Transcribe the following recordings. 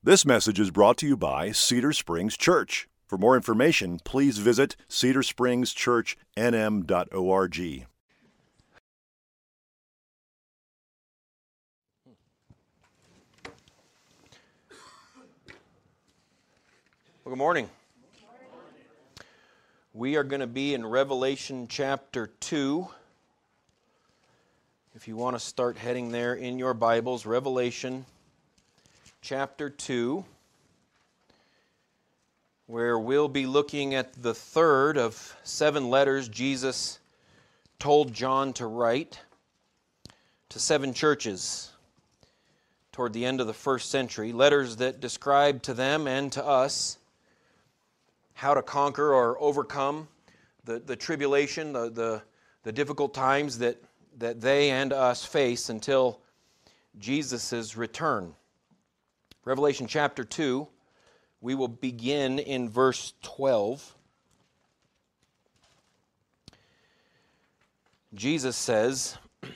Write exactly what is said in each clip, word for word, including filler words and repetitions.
This message is brought to you by Cedar Springs Church. For more information, please visit cedar springs church n m dot org. Well, good morning. We are going to be in Revelation chapter two. If you want to start heading there in your Bibles, Revelation chapter two, where we'll be looking at the third of seven letters Jesus told John to write to seven churches toward the end of the first century, letters that describe to them and to us how to conquer or overcome the, the tribulation, the, the, the difficult times that, that they and us face until Jesus' return. Revelation chapter two, we will begin in verse twelve. Jesus says,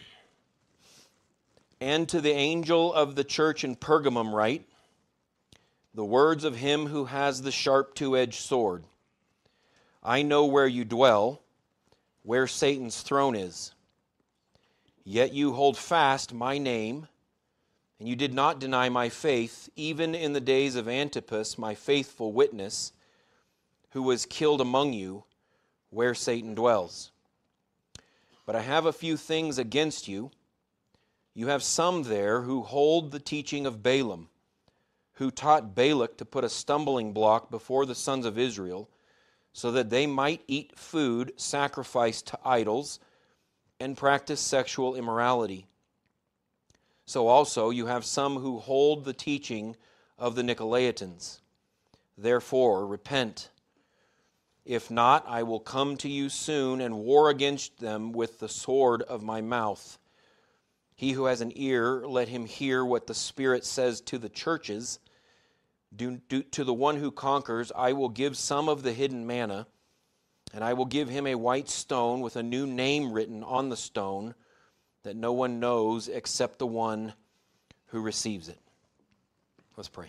"And to the angel of the church in Pergamum write, the words of him who has the sharp two-edged sword. I know where you dwell, where Satan's throne is. Yet you hold fast my name, and you did not deny my faith, even in the days of Antipas, my faithful witness, who was killed among you, where Satan dwells. But I have a few things against you. You have some there who hold the teaching of Balaam, who taught Balak to put a stumbling block before the sons of Israel, so that they might eat food sacrificed to idols and practice sexual immorality. So also you have some who hold the teaching of the Nicolaitans. Therefore, repent. If not, I will come to you soon and war against them with the sword of my mouth. He who has an ear, let him hear what the Spirit says to the churches. Do, do, to the one who conquers, I will give some of the hidden manna, and I will give him a white stone with a new name written on the stone that no one knows except the one who receives it." Let's pray.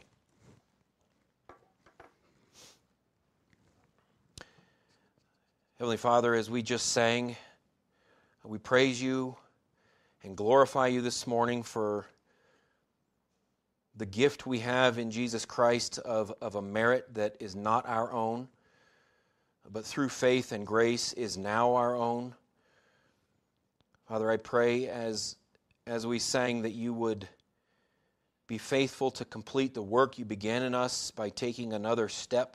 Heavenly Father, as we just sang, we praise you and glorify you this morning for the gift we have in Jesus Christ of, of a merit that is not our own, but through faith and grace is now our own. Father, I pray as, as we sang that you would be faithful to complete the work you began in us by taking another step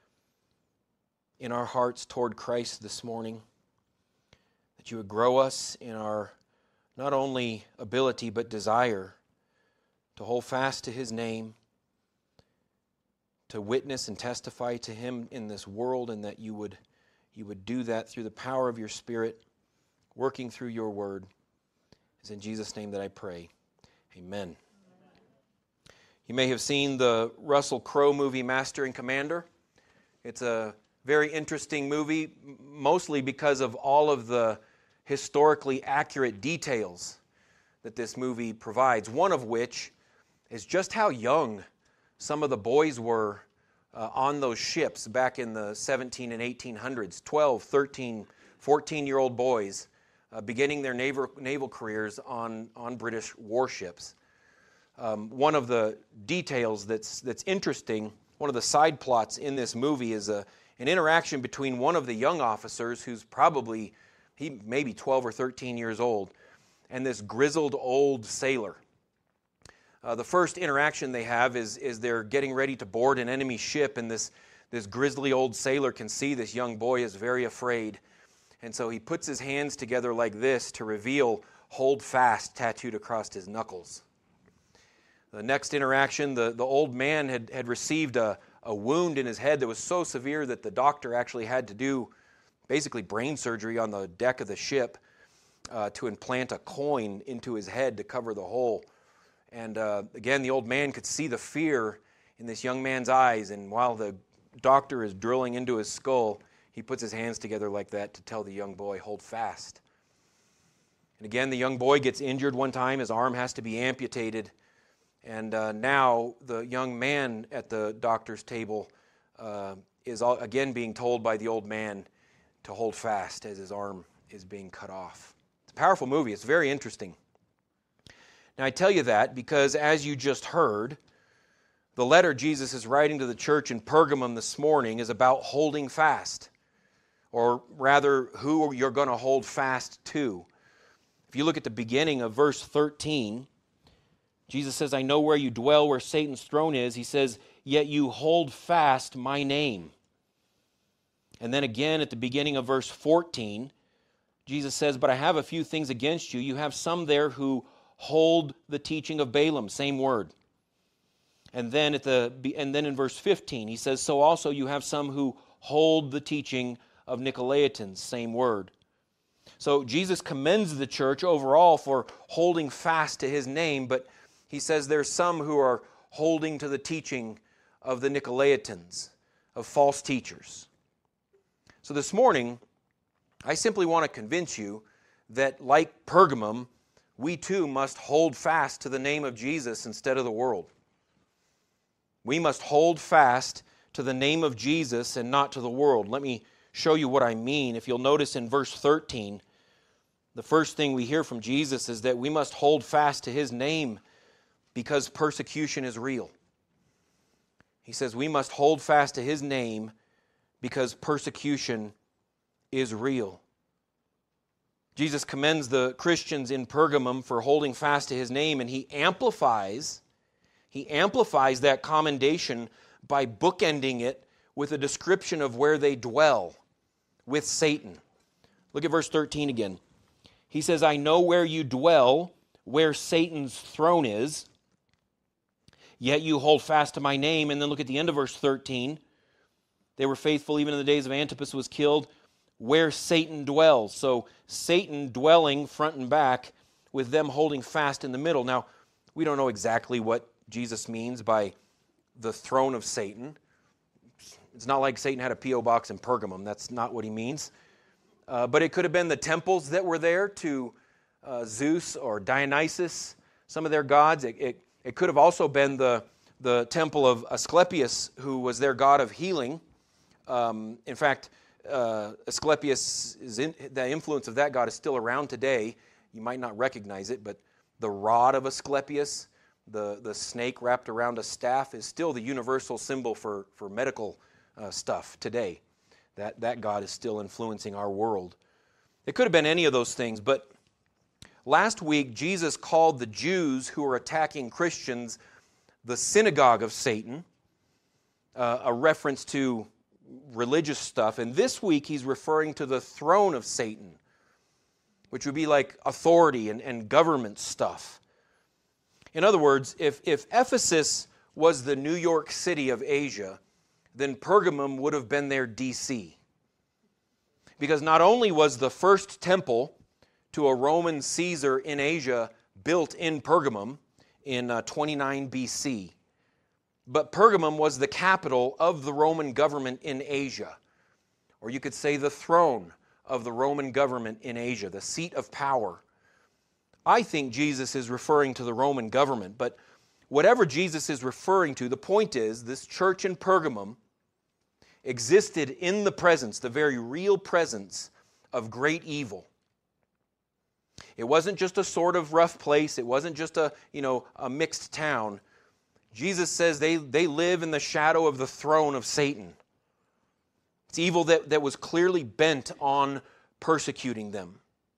in our hearts toward Christ this morning, that you would grow us in our not only ability but desire to hold fast to his name, to witness and testify to him in this world, and that you would, you would do that through the power of your Spirit, working through your word. It's in Jesus' name that I pray. Amen. You may have seen the Russell Crowe movie, Master and Commander. It's a very interesting movie, mostly because of all of the historically accurate details that this movie provides, one of which is just how young some of the boys were uh, on those ships back in the seventeen and eighteen hundreds, twelve, thirteen, fourteen-year-old boys uh, beginning their naval, naval careers on, on British warships. Um, one of the details that's, that's interesting, one of the side plots in this movie is a, an interaction between one of the young officers, who's probably, he may be twelve or thirteen years old, and this grizzled old sailor. Uh, the first interaction they have is, is they're getting ready to board an enemy ship, and this, this grizzly old sailor can see this young boy is very afraid. And so he puts his hands together like this to reveal "Hold Fast" tattooed across his knuckles. The next interaction, the, the old man had, had received a, a wound in his head that was so severe that the doctor actually had to do basically brain surgery on the deck of the ship uh, to implant a coin into his head to cover the hole. And uh, again, the old man could see the fear in this young man's eyes, and while the doctor is drilling into his skull, he puts his hands together like that to tell the young boy, "Hold fast." And again, the young boy gets injured one time. His arm has to be amputated. And uh, now the young man at the doctor's table uh, is all, again being told by the old man to hold fast as his arm is being cut off. It's a powerful movie. It's very interesting. Now I tell you that because as you just heard, the letter Jesus is writing to the church in Pergamum this morning is about holding fast, or rather who you're going to hold fast to. If you look at the beginning of verse thirteen, Jesus says, I know where you dwell, where Satan's throne is. He says, yet you hold fast my name. And then again at the beginning of verse fourteen, Jesus says, but I have a few things against you. You have some there who hold the teaching of Balaam, same word. And then at the and then in verse fifteen, he says, so also you have some who hold the teaching of Nicolaitans, same word. So Jesus commends the church overall for holding fast to his name, but he says there's some who are holding to the teaching of the Nicolaitans, of false teachers. So this morning, I simply want to convince you that like Pergamum, we too must hold fast to the name of Jesus instead of the world. We must hold fast to the name of Jesus and not to the world. Let me show you what I mean. If you'll notice in verse thirteen, the first thing we hear from Jesus is that we must hold fast to his name because persecution is real. He says we must hold fast to his name because persecution is real. Jesus commends the Christians in Pergamum for holding fast to his name, and he amplifies He amplifies that commendation by bookending it with a description of where they dwell with Satan. Look at verse thirteen again. He says, I know where you dwell, where Satan's throne is, yet you hold fast to my name. And then look at the end of verse thirteen. They were faithful even in the days of Antipas who was killed, where Satan dwells. So Satan dwelling front and back with them holding fast in the middle. Now, we don't know exactly what Jesus means by the throne of Satan. It's not like Satan had a P O box in Pergamum. That's not what he means. Uh, but it could have been the temples that were there to uh, Zeus or Dionysus, some of their gods. It, it, it could have also been the, the temple of Asclepius, who was their god of healing. Um, in fact, uh, Asclepius, is in, the influence of that god is still around today. You might not recognize it, but the rod of Asclepius, The, the snake wrapped around a staff, is still the universal symbol for, for medical uh, stuff today. That, that God is still influencing our world. It could have been any of those things, but last week Jesus called the Jews who were attacking Christians the synagogue of Satan, uh, a reference to religious stuff. And this week he's referring to the throne of Satan, which would be like authority and, and government stuff. In other words, if, if Ephesus was the New York City of Asia, then Pergamum would have been their D C. Because not only was the first temple to a Roman Caesar in Asia built in Pergamum in uh, twenty-nine B C, but Pergamum was the capital of the Roman government in Asia. Or you could say the throne of the Roman government in Asia, the seat of power. I think Jesus is referring to the Roman government, but whatever Jesus is referring to, the point is this church in Pergamum existed in the presence, the very real presence of great evil. It wasn't just a sort of rough place. It wasn't just a, you know, a mixed town. Jesus says they, they live in the shadow of the throne of Satan. It's evil that, that was clearly bent on persecuting them.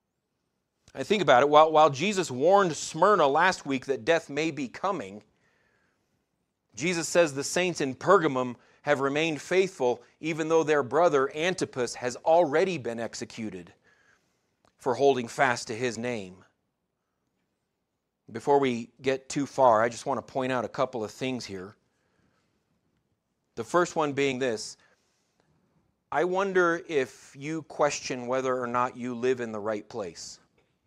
I think about it, while, while Jesus warned Smyrna last week that death may be coming, Jesus says the saints in Pergamum have remained faithful even though their brother Antipas has already been executed for holding fast to his name. Before we get too far, I just want to point out a couple of things here. The first one being this: I wonder if you question whether or not you live in the right place.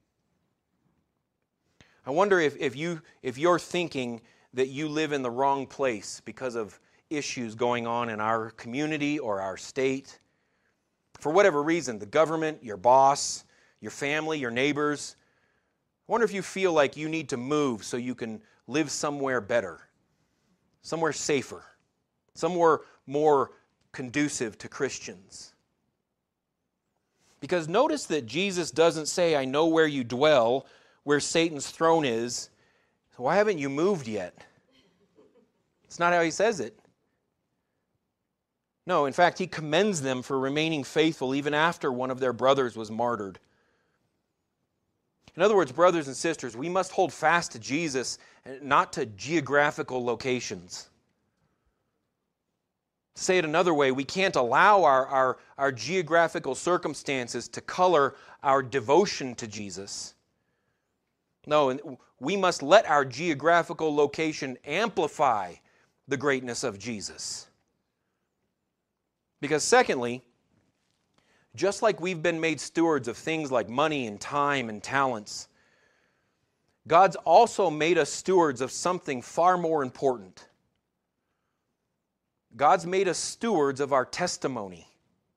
I wonder if, if, you, if you're thinking that you live in the wrong place because of issues going on in our community or our state. For whatever reason, the government, your boss, your family, your neighbors. I wonder if you feel like you need to move so you can live somewhere better, somewhere safer, somewhere more conducive to Christians. Because notice that Jesus doesn't say, I know where you dwell, where Satan's throne is, so why haven't you moved yet? It's not how he says it. No, in fact, he commends them for remaining faithful even after one of their brothers was martyred. In other words, brothers and sisters, we must hold fast to Jesus, not to geographical locations. To say it another way, we can't allow our, our, our geographical circumstances to color our devotion to Jesus. No, we must let our geographical location amplify the greatness of Jesus. Because secondly, just like we've been made stewards of things like money and time and talents, God's also made us stewards of something far more important. God's made us stewards of our testimony.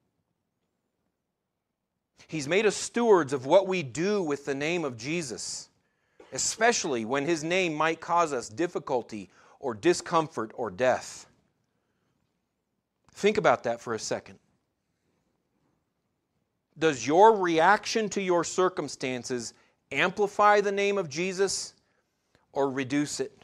He's made us stewards of what we do with the name of Jesus, especially when His name might cause us difficulty or discomfort or death. Think about that for a second. Does your reaction to your circumstances amplify the name of Jesus or reduce it?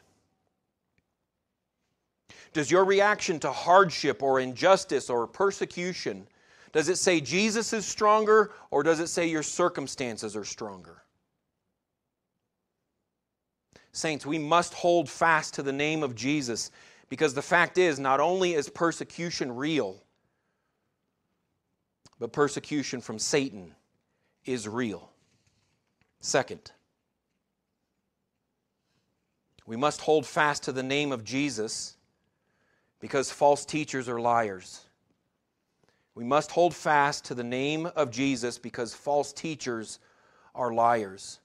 Does your reaction to hardship or injustice or persecution, does it say Jesus is stronger or does it say your circumstances are stronger? Saints, we must hold fast to the name of Jesus, because the fact is, not only is persecution real, but persecution from Satan is real. Second, we must hold fast to the name of Jesus because false teachers are liars. We must hold fast to the name of Jesus because false teachers are liars.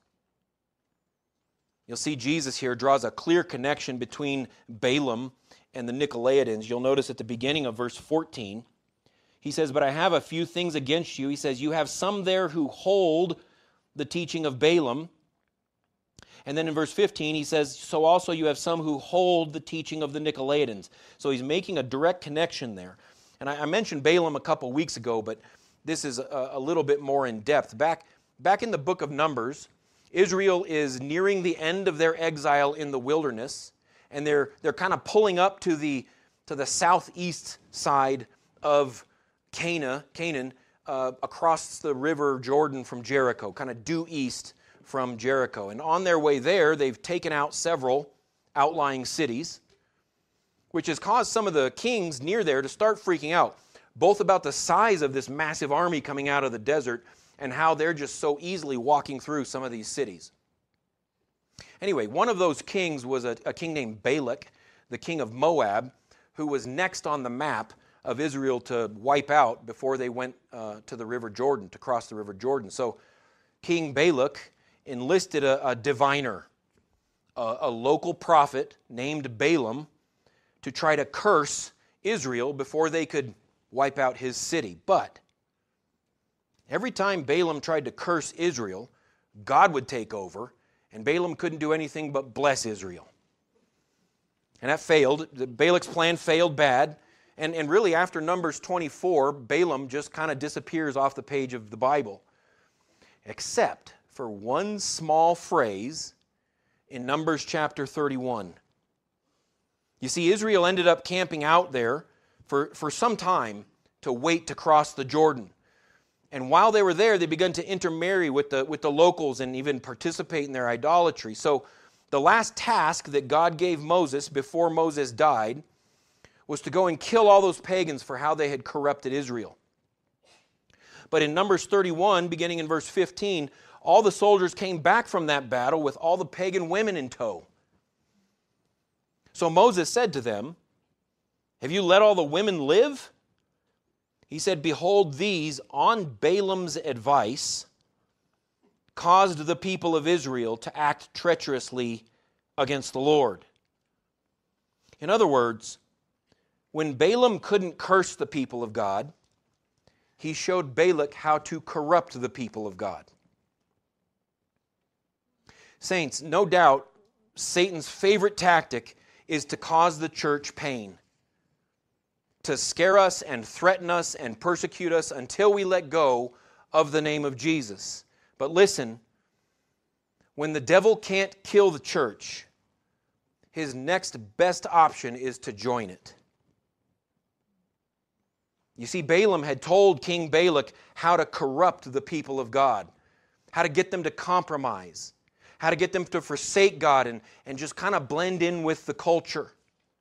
You'll see Jesus here draws a clear connection between Balaam and the Nicolaitans. You'll notice at the beginning of verse fourteen, he says, but I have a few things against you. He says, you have some there who hold the teaching of Balaam. And then in verse fifteen, he says, so also you have some who hold the teaching of the Nicolaitans. So he's making a direct connection there. And I, I mentioned Balaam a couple weeks ago, but this is a, a little bit more in depth. Back, back in the book of Numbers, Israel is nearing the end of their exile in the wilderness, and they're they're kind of pulling up to the to the southeast side of Canaan, Canaan uh, across the river Jordan from Jericho, kind of due east from Jericho. And on their way there, they've taken out several outlying cities, which has caused some of the kings near there to start freaking out, both about the size of this massive army coming out of the desert and how they're just so easily walking through some of these cities. Anyway, one of those kings was a, a king named Balak, the king of Moab, who was next on the map of Israel to wipe out before they went uh, to the river Jordan, to cross the river Jordan. So King Balak enlisted a, a diviner, a, a local prophet named Balaam, to try to curse Israel before they could wipe out his city. But every time Balaam tried to curse Israel, God would take over, and Balaam couldn't do anything but bless Israel. And that failed. Balak's plan failed bad. And, and really, after Numbers twenty-four, Balaam just kind of disappears off the page of the Bible, except for one small phrase in Numbers chapter thirty-one. You see, Israel ended up camping out there for, for some time to wait to cross the Jordan. And while they were there, they began to intermarry with the, with the locals and even participate in their idolatry. So the last task that God gave Moses before Moses died was to go and kill all those pagans for how they had corrupted Israel. But in Numbers thirty-one, beginning in verse fifteen, all the soldiers came back from that battle with all the pagan women in tow. So Moses said to them, "Have you let all the women live?" He said, "Behold, these, on Balaam's advice, caused the people of Israel to act treacherously against the Lord." In other words, when Balaam couldn't curse the people of God, he showed Balak how to corrupt the people of God. Saints, no doubt Satan's favorite tactic is to cause the church pain, to scare us and threaten us and persecute us until we let go of the name of Jesus. But listen, when the devil can't kill the church, his next best option is to join it. You see, Balaam had told King Balak how to corrupt the people of God, how to get them to compromise, how to get them to forsake God and, and just kind of blend in with the culture.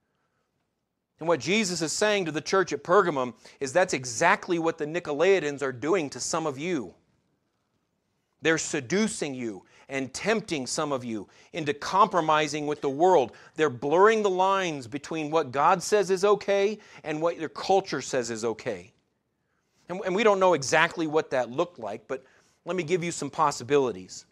And what Jesus is saying to the church at Pergamum is that's exactly what the Nicolaitans are doing to some of you. They're seducing you and tempting some of you into compromising with the world. They're blurring the lines between what God says is okay and what your culture says is okay. And, and we don't know exactly what that looked like, but let me give you some possibilities.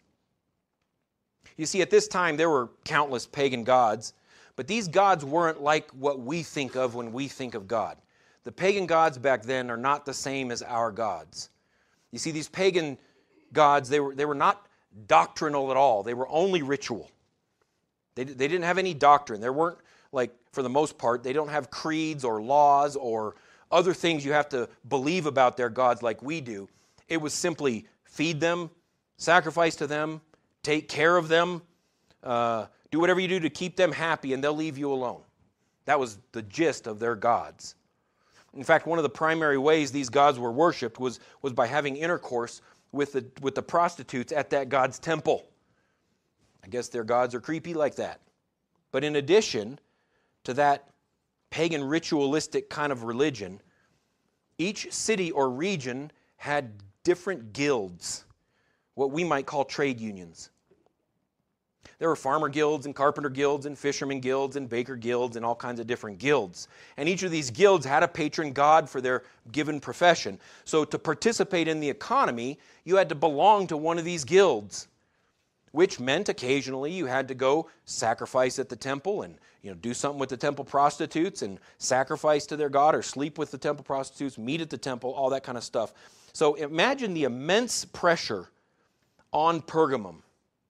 You see, at this time there were countless pagan gods, but these gods weren't like what we think of when we think of God. The pagan gods back then are not the same as our gods. You see, these pagan gods, they were, they were not doctrinal at all. They were only ritual. They, they didn't have any doctrine. There weren't, like, for the most part, they don't have creeds or laws or other things you have to believe about their gods like we do. It was simply feed them, sacrifice to them, take care of them, uh, do whatever you do to keep them happy, and they'll leave you alone. That was the gist of their gods. In fact, one of the primary ways these gods were worshipped was, was by having intercourse with the, with the prostitutes at that god's temple. I guess their gods are creepy like that. But in addition to that pagan ritualistic kind of religion, each city or region had different guilds, what we might call trade unions. There were farmer guilds and carpenter guilds and fisherman guilds and baker guilds and all kinds of different guilds. And each of these guilds had a patron god for their given profession. So to participate in the economy, you had to belong to one of these guilds, which meant occasionally you had to go sacrifice at the temple and, you know, do something with the temple prostitutes and sacrifice to their god or sleep with the temple prostitutes, meet at the temple, all that kind of stuff. So imagine the immense pressure on Pergamum.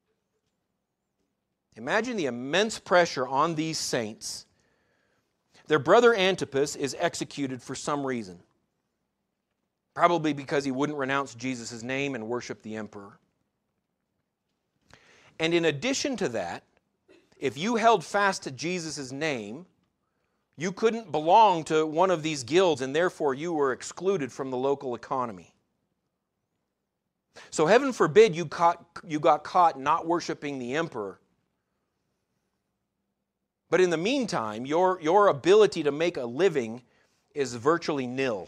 Imagine the immense pressure on these saints. Their brother Antipas is executed for some reason. Probably because he wouldn't renounce Jesus' name and worship the emperor. And in addition to that, if you held fast to Jesus' name, you couldn't belong to one of these guilds, and therefore you were excluded from the local economy. So heaven forbid you, caught, you got caught not worshiping the emperor. But in the meantime, your, your ability to make a living is virtually nil.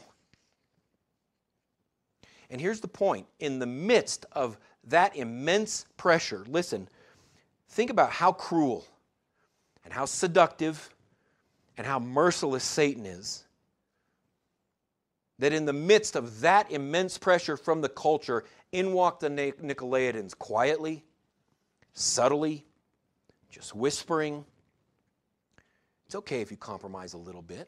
And here's the point. In the midst of that immense pressure, listen, think about how cruel and how seductive and how merciless Satan is. That in the midst of that immense pressure from the culture, in walk the Nicolaitans quietly, subtly, just whispering. It's okay if you compromise a little bit.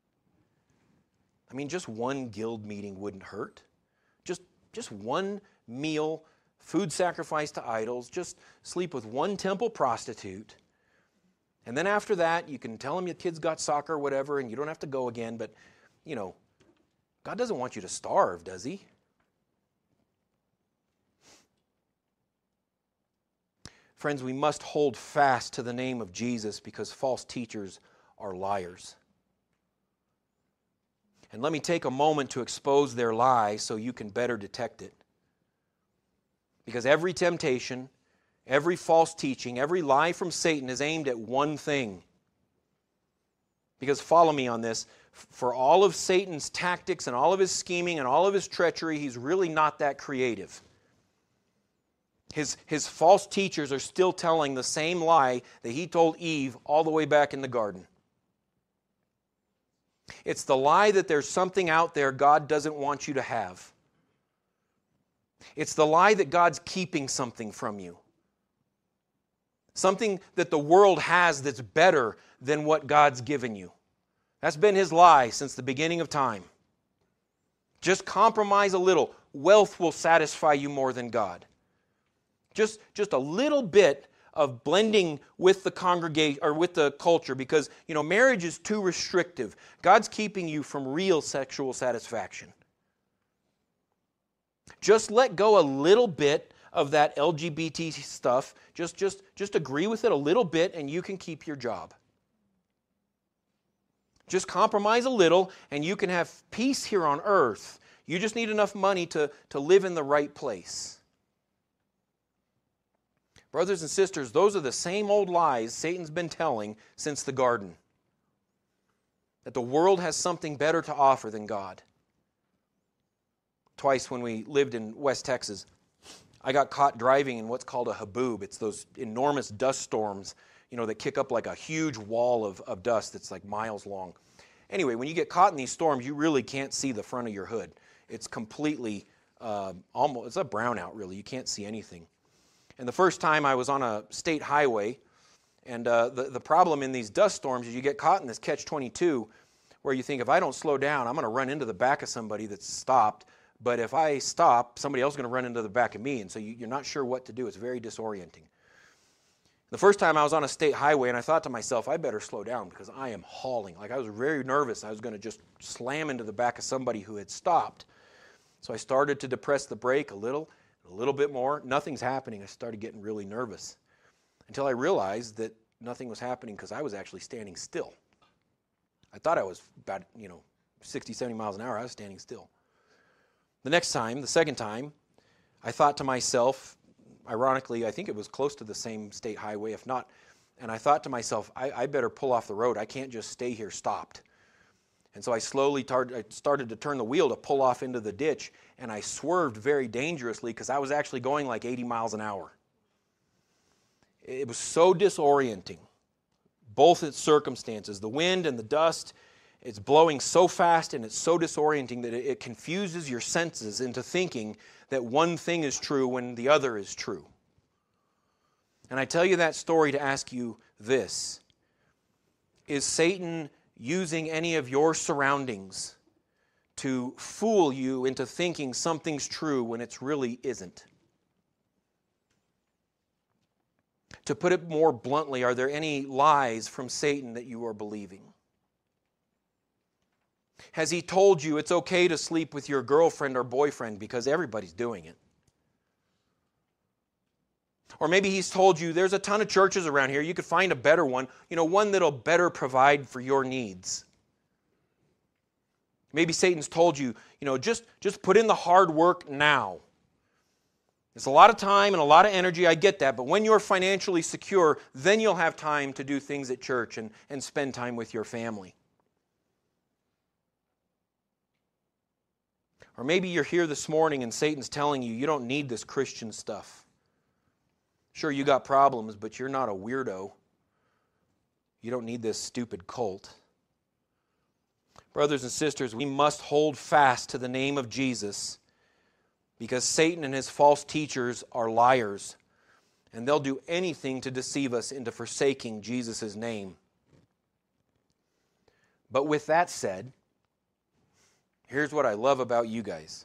I mean, just one guild meeting wouldn't hurt. Just, just one meal, food sacrifice to idols, just sleep with one temple prostitute. And then after that, you can tell them your kids got soccer or whatever, and you don't have to go again. But, you know, God doesn't want you to starve, does He? Friends, we must hold fast to the name of Jesus because false teachers are liars. And let me take a moment to expose their lie so you can better detect it. Because every temptation, every false teaching, every lie from Satan is aimed at one thing. Because follow me on this, for all of Satan's tactics and all of his scheming and all of his treachery, he's really not that creative. His, his false teachers are still telling the same lie that he told Eve all the way back in the garden. It's the lie that there's something out there God doesn't want you to have. It's the lie that God's keeping something from you. Something that the world has that's better than what God's given you. That's been his lie since the beginning of time. Just compromise a little. Wealth will satisfy you more than God. Just, just a little bit of blending with the congregation or with the culture, because, you know, marriage is too restrictive. God's keeping you from real sexual satisfaction. Just let go a little bit of that L G B T stuff. Just, just, just agree with it a little bit and you can keep your job. Just compromise a little and you can have peace here on earth. You just need enough money to, to live in the right place. Brothers and sisters, those are the same old lies Satan's been telling since the garden. That the world has something better to offer than God. Twice when we lived in West Texas, I got caught driving in what's called a haboob. It's those enormous dust storms, you know, that kick up like a huge wall of, of dust that's like miles long. Anyway, when you get caught in these storms, you really can't see the front of your hood. It's completely, uh, almost, it's a brownout really. You can't see anything. And the first time I was on a state highway, and uh, the, the problem in these dust storms is you get caught in this catch twenty-two where you think, if I don't slow down, I'm going to run into the back of somebody that's stopped. But if I stop, somebody else is going to run into the back of me. And so you, you're not sure what to do. It's very disorienting. The first time I was on a state highway, and I thought to myself, I better slow down because I am hauling. Like I was very nervous. I was going to just slam into the back of somebody who had stopped. So I started to depress the brake a little. A little bit more, nothing's happening. I started getting really nervous until I realized that nothing was happening because I was actually standing still. I thought I was about, you know, sixty, seventy miles an hour. I was standing still. The next time, the second time, I thought to myself, ironically, I think it was close to the same state highway, if not, and I thought to myself, I, I better pull off the road. I can't just stay here stopped. And so I slowly tar- I started to turn the wheel to pull off into the ditch, and I swerved very dangerously because I was actually going like eighty miles an hour. It was so disorienting, both its circumstances, the wind and the dust. It's blowing so fast and it's so disorienting that it, it confuses your senses into thinking that one thing is true when the other is true. And I tell you that story to ask you this. Is Satan using any of your surroundings to fool you into thinking something's true when it really isn't? To put it more bluntly, are there any lies from Satan that you are believing? Has he told you it's okay to sleep with your girlfriend or boyfriend because everybody's doing it? Or maybe he's told you there's a ton of churches around here. You could find a better one, you know, one that'll better provide for your needs. Maybe Satan's told you, you know, just, just put in the hard work now. It's a lot of time and a lot of energy, I get that, but when you're financially secure, then you'll have time to do things at church and, and spend time with your family. Or maybe you're here this morning and Satan's telling you, you don't need this Christian stuff. Sure, you got problems, but you're not a weirdo. You don't need this stupid cult. Brothers and sisters, we must hold fast to the name of Jesus because Satan and his false teachers are liars, and they'll do anything to deceive us into forsaking Jesus' name. But with that said, here's what I love about you guys.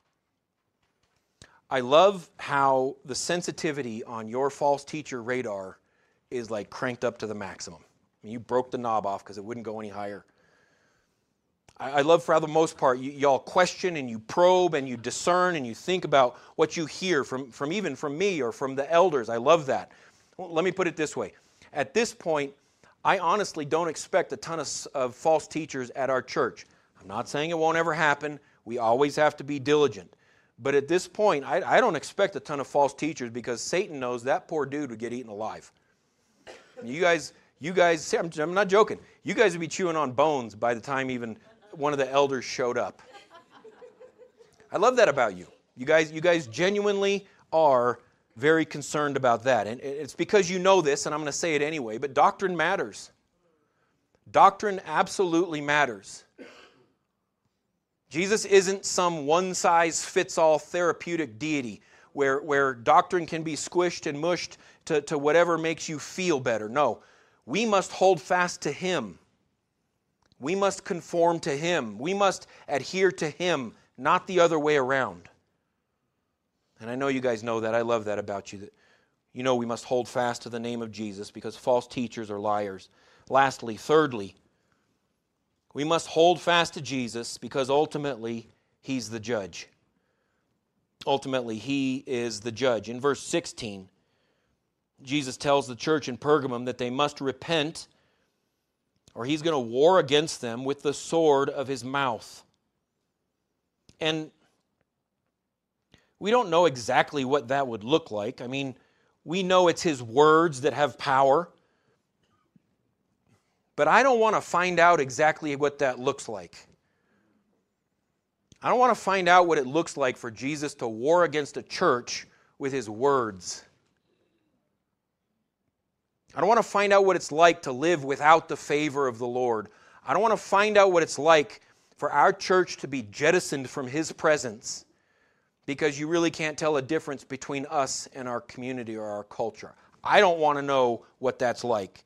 I love how the sensitivity on your false teacher radar is like cranked up to the maximum. I mean, you broke the knob off because it wouldn't go any higher. I, I love for the most part, you, y'all question and you probe and you discern and you think about what you hear from, from even from me or from the elders. I love that. Well, let me put it this way. At this point, I honestly don't expect a ton of, of false teachers at our church. I'm not saying it won't ever happen. We always have to be diligent. But at this point, I, I don't expect a ton of false teachers because Satan knows that poor dude would get eaten alive. You guys, you guys, I'm, I'm not joking. You guys would be chewing on bones by the time even one of the elders showed up. I love that about you. You guys, you guys genuinely are very concerned about that. And it's because you know this, and I'm going to say it anyway, but doctrine matters. Doctrine absolutely matters. Jesus isn't some one-size-fits-all therapeutic deity where, where doctrine can be squished and mushed to, to whatever makes you feel better. No, we must hold fast to Him. We must conform to Him. We must adhere to Him, not the other way around. And I know you guys know that. I love that about you. That you know we must hold fast to the name of Jesus because false teachers are liars. Lastly, thirdly, we must hold fast to Jesus because ultimately He's the judge. Ultimately, He is the judge. In verse sixteen, Jesus tells the church in Pergamum that they must repent or He's going to war against them with the sword of His mouth. And we don't know exactly what that would look like. I mean, we know it's His words that have power. But I don't want to find out exactly what that looks like. I don't want to find out what it looks like for Jesus to war against a church with His words. I don't want to find out what it's like to live without the favor of the Lord. I don't want to find out what it's like for our church to be jettisoned from His presence because you really can't tell a difference between us and our community or our culture. I don't want to know what that's like.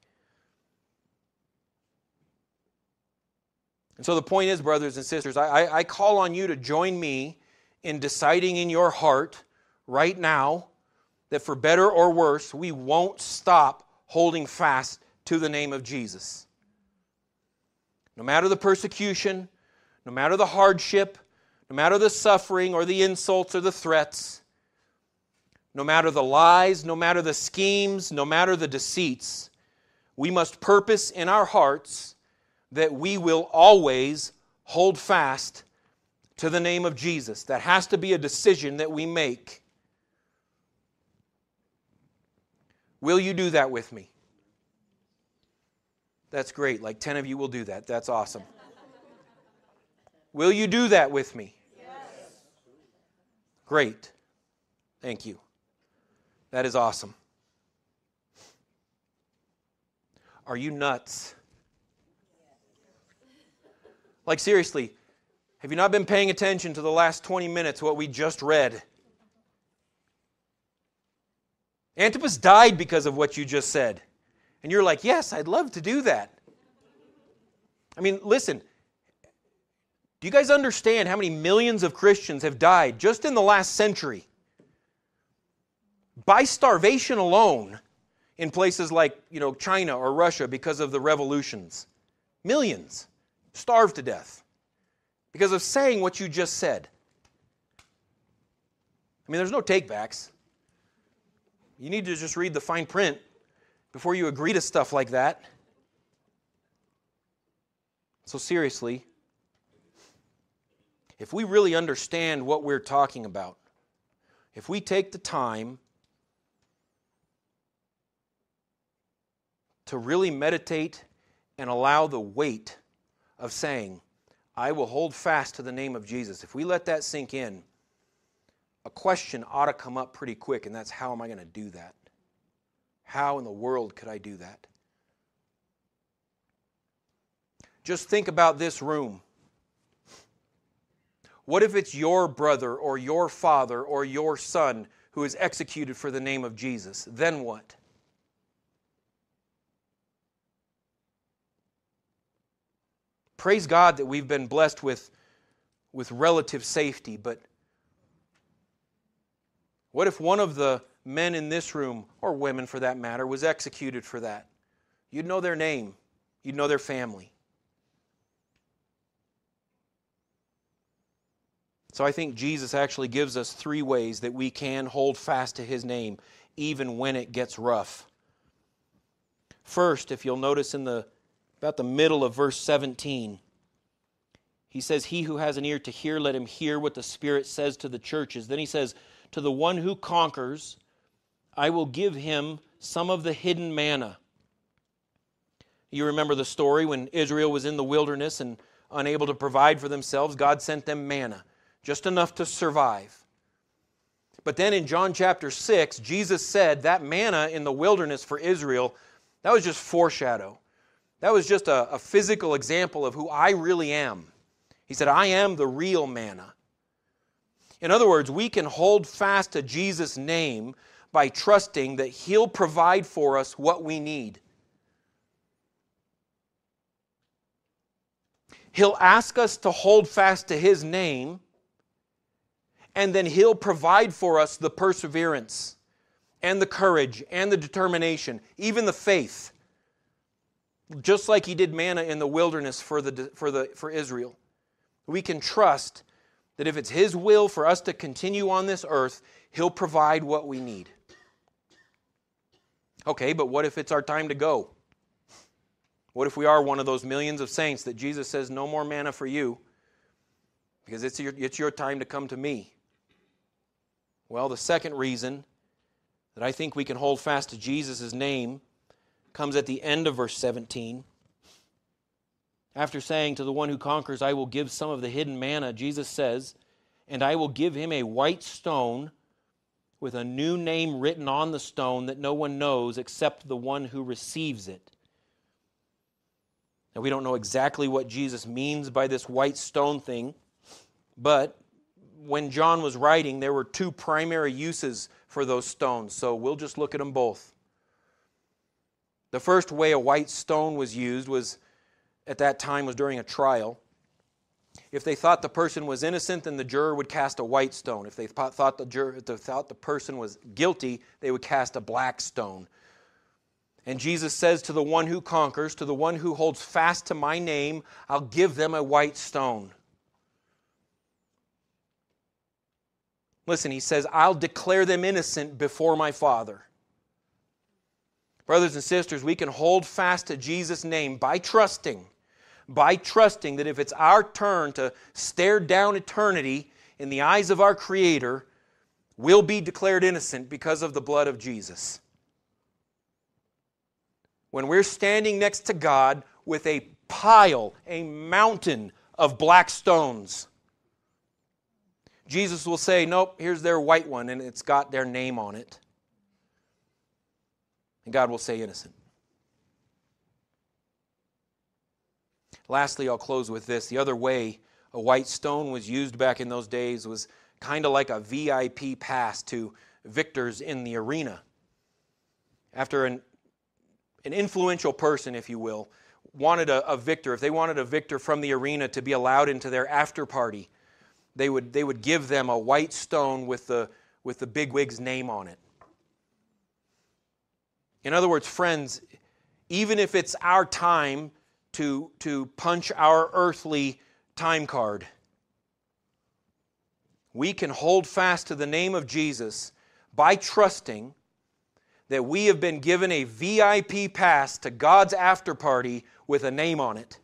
And so the point is, brothers and sisters, I, I call on you to join me in deciding in your heart right now that for better or worse, we won't stop holding fast to the name of Jesus. No matter the persecution, no matter the hardship, no matter the suffering or the insults or the threats, no matter the lies, no matter the schemes, no matter the deceits, we must purpose in our hearts that we will always hold fast to the name of Jesus. That has to be a decision that we make. Will you do that with me? That's great. Like ten of you will do that. That's awesome. Will you do that with me? Yes. Great. Thank you. That is awesome. Are you nuts? Like seriously, have you not been paying attention to the last twenty minutes, what we just read? Antipas died because of what you just said. And you're like, yes, I'd love to do that. I mean, listen, do you guys understand how many millions of Christians have died just in the last century? By starvation alone in places like, you know, China or Russia because of the revolutions. Millions. Starved to death because of saying what you just said. I mean, there's no takebacks. You need to just read the fine print before you agree to stuff like that. So seriously, if we really understand what we're talking about, if we take the time to really meditate and allow the weight of saying, I will hold fast to the name of Jesus. If we let that sink in, a question ought to come up pretty quick, and that's how am I going to do that? How in the world could I do that? Just think about this room. What if it's your brother or your father or your son who is executed for the name of Jesus? Then what? Praise God that we've been blessed with, with relative safety, but what if one of the men in this room, or women for that matter, was executed for that? You'd know their name. You'd know their family. So I think Jesus actually gives us three ways that we can hold fast to His name, even when it gets rough. First, if you'll notice in the about the middle of verse seventeen, he says, he who has an ear to hear, let him hear what the Spirit says to the churches. Then he says, to the one who conquers, I will give him some of the hidden manna. You remember the story when Israel was in the wilderness and unable to provide for themselves, God sent them manna, just enough to survive. But then in John chapter six, Jesus said that manna in the wilderness for Israel, that was just foreshadow. That was just a, a physical example of who I really am. He said, I am the real manna. In other words, we can hold fast to Jesus' name by trusting that He'll provide for us what we need. He'll ask us to hold fast to His name, and then He'll provide for us the perseverance and the courage and the determination, even the faith, just like He did manna in the wilderness for the for the for Israel. We can trust that if it's His will for us to continue on this earth, He'll provide what we need. Okay, but what if it's our time to go? What if we are one of those millions of saints that Jesus says, no more manna for you, because it's your, it's your time to come to me? Well, the second reason that I think we can hold fast to Jesus' name comes at the end of verse seventeen. After saying, to the one who conquers, I will give some of the hidden manna, Jesus says, and I will give him a white stone with a new name written on the stone that no one knows except the one who receives it. Now, we don't know exactly what Jesus means by this white stone thing, but when John was writing, there were two primary uses for those stones, so we'll just look at them both. The first way a white stone was used was, at that time, was during a trial. If they thought the person was innocent, then the juror would cast a white stone. If they thought the juror, if they thought the person was guilty, they would cast a black stone. And Jesus says, to the one who conquers, to the one who holds fast to my name, I'll give them a white stone. Listen, He says, I'll declare them innocent before my Father. Brothers and sisters, we can hold fast to Jesus' name by trusting, by trusting that if it's our turn to stare down eternity in the eyes of our Creator, we'll be declared innocent because of the blood of Jesus. When we're standing next to God with a pile, a mountain of black stones, Jesus will say, nope, here's their white one, and it's got their name on it. And God will say innocent. Lastly, I'll close with this. The other way a white stone was used back in those days was kind of like a V I P pass to victors in the arena. After an, an influential person, if you will, wanted a, a victor, if they wanted a victor from the arena to be allowed into their after party, they would, they would give them a white stone with the, with the bigwig's name on it. In other words, friends, even if it's our time to, to punch our earthly time card, we can hold fast to the name of Jesus by trusting that we have been given a V I P pass to God's after party with a name on it.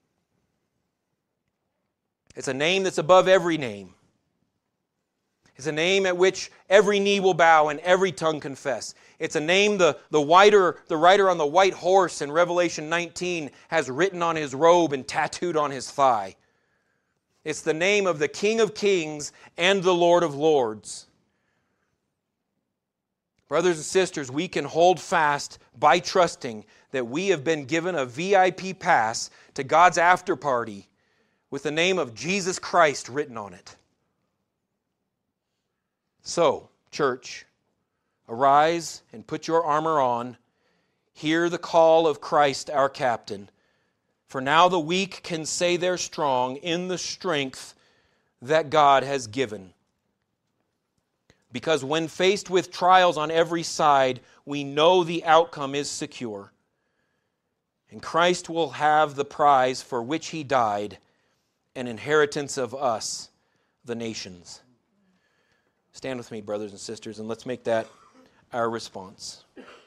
It's a name that's above every name. It's a name at which every knee will bow and every tongue confess. It's a name the, the, rider, the rider on the white horse in Revelation nineteen has written on his robe and tattooed on his thigh. It's the name of the King of Kings and the Lord of Lords. Brothers and sisters, we can hold fast by trusting that we have been given a V I P pass to God's after party with the name of Jesus Christ written on it. So, church, arise and put your armor on. Hear the call of Christ our captain. For now the weak can say they're strong in the strength that God has given. Because when faced with trials on every side, we know the outcome is secure. And Christ will have the prize for which He died, an inheritance of us, the nations. Stand with me, brothers and sisters, and let's make that our response.